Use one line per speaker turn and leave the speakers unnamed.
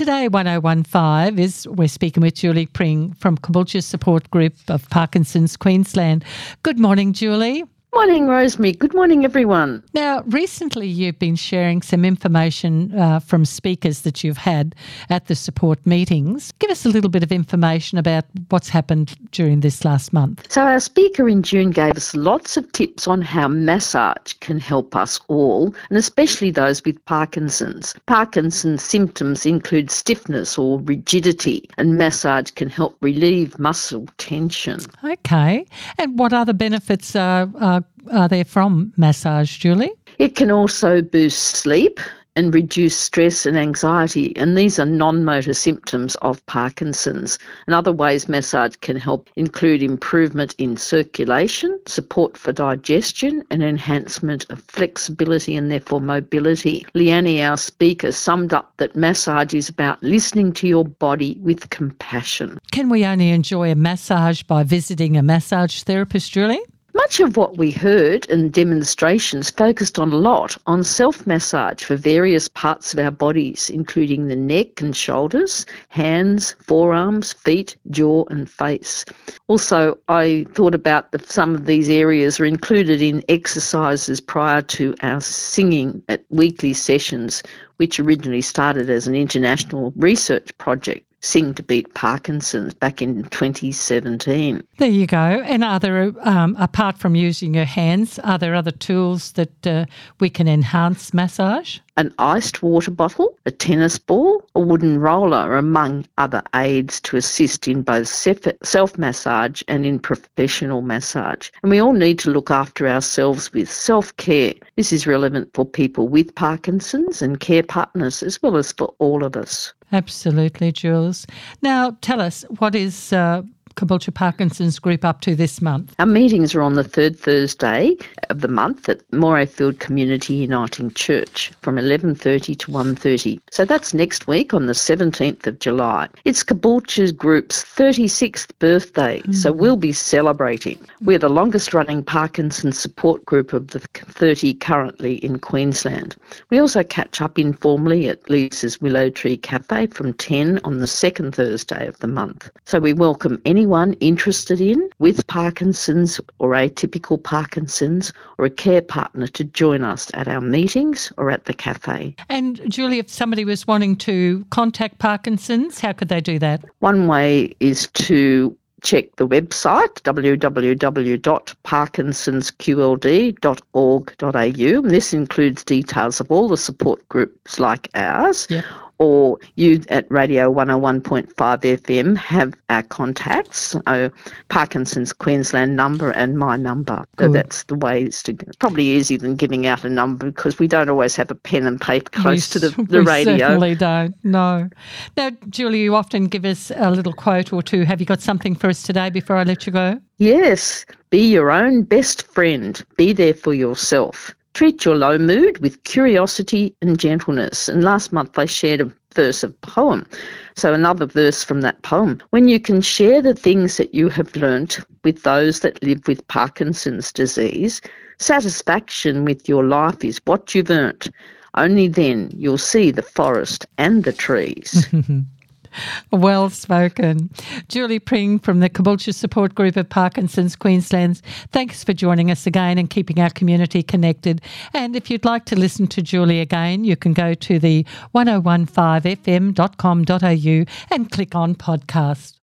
Today, 1015 we're speaking with Julie Pring from Caboolture Support Group of Parkinson's Queensland. Good morning, Julie.
Morning, Rosemary. Good morning, everyone.
Now, recently you've been sharing some information from speakers that you've had at the support meetings. Give us a little bit of information about what's happened during this last month.
So our speaker in June gave us lots of tips on how massage can help us all, and especially those with Parkinson's. Parkinson's symptoms include stiffness or rigidity, and massage can help relieve muscle tension.
Okay. And what other benefits are there from massage, Julie?
It can also boost sleep and reduce stress and anxiety, and these are non-motor symptoms of Parkinson's. And other ways massage can help include improvement in circulation, support for digestion, and enhancement of flexibility and therefore mobility. Leanne, our speaker, summed up that massage is about listening to your body with compassion.
Can we only enjoy a massage by visiting a massage therapist, Julie?
Much of what we heard and demonstrations focused a lot on self-massage for various parts of our bodies, including the neck and shoulders, hands, forearms, feet, jaw and face. Also, I thought about that some of these areas are included in exercises prior to our singing at weekly sessions, which originally started as an international research project. Sing to Beat Parkinson's back in 2017.
There you go. And are there, apart from using your hands, are there other tools that we can enhance massage?
An iced water bottle, a tennis ball, a wooden roller are among other aids to assist in both self-massage and in professional massage. And we all need to look after ourselves with self-care. This is relevant for people with Parkinson's and care partners as well as for all of us.
Absolutely, Jules. Now, tell us, what is Caboolture Parkinson's Group up to this month?
Our meetings are on the third Thursday of the month at Morayfield Community Uniting Church from 11:30 to 1:30. So that's next week on the 17th of July. It's Caboolture Group's 36th birthday, so we'll be celebrating. We're the longest running Parkinson's support group of the 30 currently in Queensland. We also catch up informally at Lisa's Willow Tree Cafe from 10 on the second Thursday of the month. So we welcome anyone interested in, with Parkinson's or atypical Parkinson's, or a care partner to join us at our meetings or at the cafe.
And Julie, if somebody was wanting to contact Parkinson's, how could they do that?
One way is to check the website, www.parkinsonsqld.org.au, and this includes details of all the support groups like ours.
Yep.
Or you at Radio 101.5 FM have our contacts, Parkinson's Queensland number and my number. So that's the ways to go. Probably easier than giving out a number because we don't always have a pen and paper close to the radio.
We certainly don't, no. Now, Julie, you often give us a little quote or two. Have you got something for us today before I let you go?
Yes. Be your own best friend. Be there for yourself. Treat your low mood with curiosity and gentleness. And last month I shared a verse of poem. So another verse from that poem. When you can share the things that you have learnt with those that live with Parkinson's disease, satisfaction with your life is what you've earned. Only then you'll see the forest and the trees.
Well spoken. Julie Pring from the Caboolture Support Group of Parkinson's Queensland. Thanks for joining us again and keeping our community connected. And if you'd like to listen to Julie again, you can go to the 1015fm.com.au and click on podcast.